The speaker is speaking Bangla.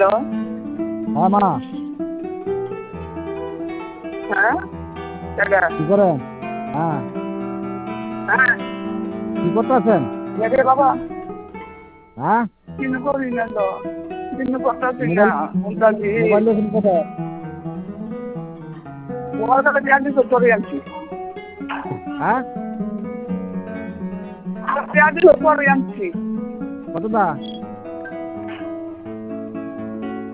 হ্যালো। হ্যাঁ মা, হ্যাঁ দাদা। কি করেন? হ্যাঁ, হ্যাঁ কি করতেছেন? রে বাবা, হ্যাঁ, কিছু করি না তো, কিছু করতেছি না। মোবাইল বলতেছি মোবাইল দেখেন কোথায়? তোমার কাছে পেঁয়াজ তো চলে আনছি। হ্যাঁ, পেঁয়াজ তো পরে আনছি। কত দা?